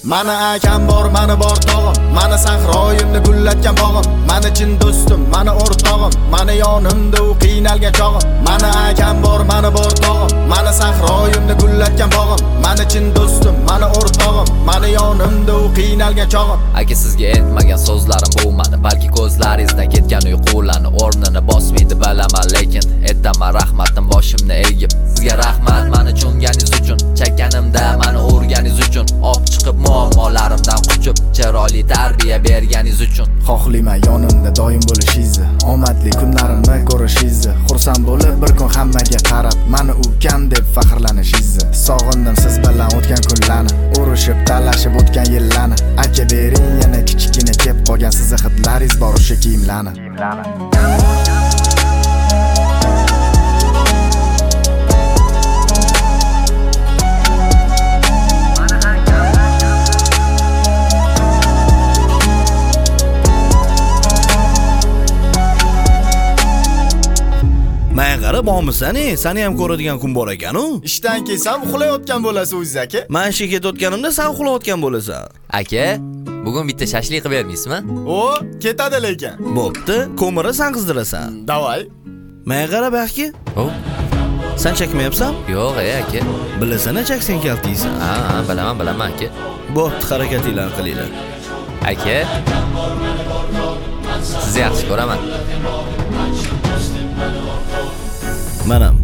Mani akam bor, mani bor tog'im, mani sahroyimni gullatgan bog'im, mani chin do'stim, mani o'rtog'im, mani yonimda u qiynalgan chog'im. Mani akam bor, mani bor tog'im, mani sahroyimni gullatgan bog'im, mani chin do'stim, mani o'rtog'im, mani yonimda u qiynalgan chog'im. Aka sizga aytmagan so'zlarim bo'lmadi, balki ko'zlaringizdan ketgan uyqularni o'rnini bosmaydi bilaman, lekin aytaman rahmatim boshimni egib. Sizga rahmat mani cho'nganingiz uchun, chakkanimda mani urganingiz uchun, olib chiqib muammolarimdan quchib, chiroyli tarbiya berganingiz uchun. Xohlayman yonimda doim bo'lishingizni, omadli kunlarimni ko'rishingizni, xursand bo'lib bir kun hammaga qarab mani ukam deb faxrlanishingizni. Sog'indim siz bilan o'tgan kunlarni, urushib talashib o'tgan yillarni. Aka bering yana kichikina kep qolgan sizni hidlaringiz bor o'sha kiyimlarni. Men qarab olmisani, seni ham ko'radigan kun bor ekan-u. Ishdan kelsam uxlayotgan bo'lasiz o'zingiz aka. Men ishga ketayotganimda sen uxlayotgan bo'lasan. Aka, bugun bitta shashlik qilib bermaysizmi? O, ketadi lekin. Bo'pti, ko'miri sen qizdirasan. Davay. Men qarab aka. O, Sen chakmayapsan? yo'q aka. Bilasana chaksan kaltiysan. Ha, bilaman aka. Bo'pti, harakatinglarni qilinglar. Aka, sizni yaxshi ko'raman. Manam